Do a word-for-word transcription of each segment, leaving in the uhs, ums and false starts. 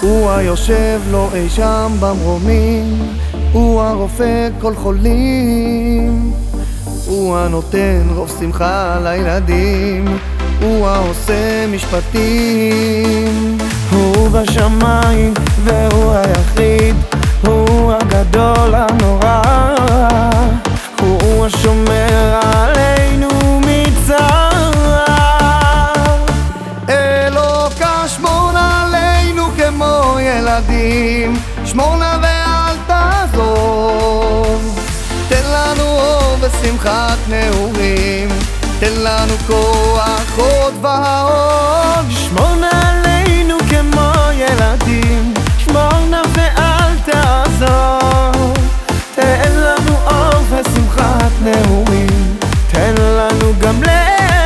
הוא היושב לו אי שם במרומים, הוא הרופא כל חולים, הוא הנותן רוב שמחה לילדים, הוא העושה משפטים. הוא בשמיים והוא היחיד, הוא הגדול הנורא, הוא השומר עלינו מצער. אלוקה שמור עלינו כמו ילדים, שמור נא ואל תעזוב, תן לנו אור ושמחת נעורים, תן לנו כוח עוד ועוד. שמור נא עלינו כמו ילדים, שמור נא ואל תעזוב, תן לנו אור ושמחת נעורים, תן לנו גם לאהוב.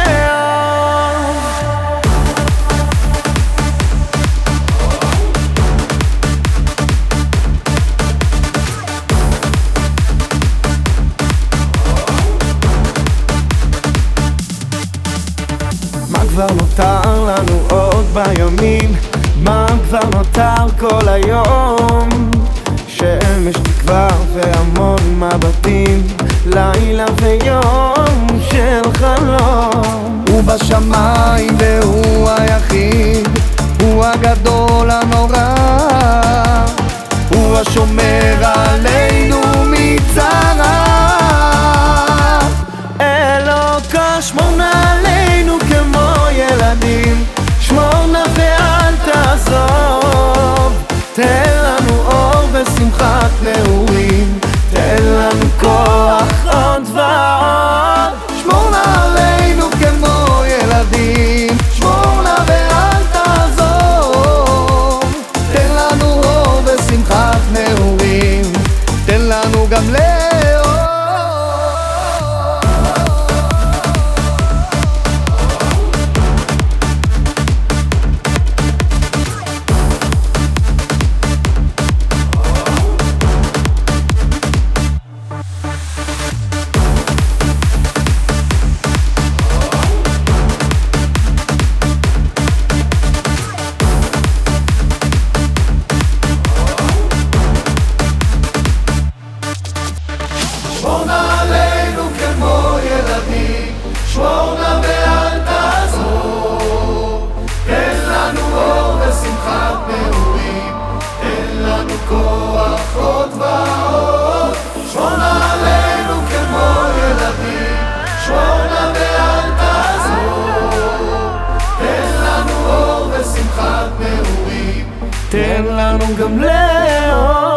מה כבר נותר לנו עוד בימים? מה כבר נותר כל היום? שמש תקווה והמון מבטים, לילה ויום של חלום. הוא בשמיים והוא היחיד, הוא הגדול הנורא, הוא השומר עלינו מצרה. אלוקה שמור נא עלינו כמו ילדים, שמור נא ואל תעזוב, תן לנו אור ושמחת נעורים, תן לנו כוח עוד ועוד. שמור נא עלינו כמו ילדים, שמור נא ואל תעזוב, תן לנו אור ושמחת נעורים, תן לנו גם לאהוב. שמור נא עלינו כמו ילדים, שמור נא ואל תעזוב, תן לנו אור ושמחת נעורים, תן לנו כוח עוד ועוד. שמור נא עלינו כמו ילדים, שמור נא ואל תעזוב, תן לנו אור ושמחת נעורים, תן לנו גם לאהוב.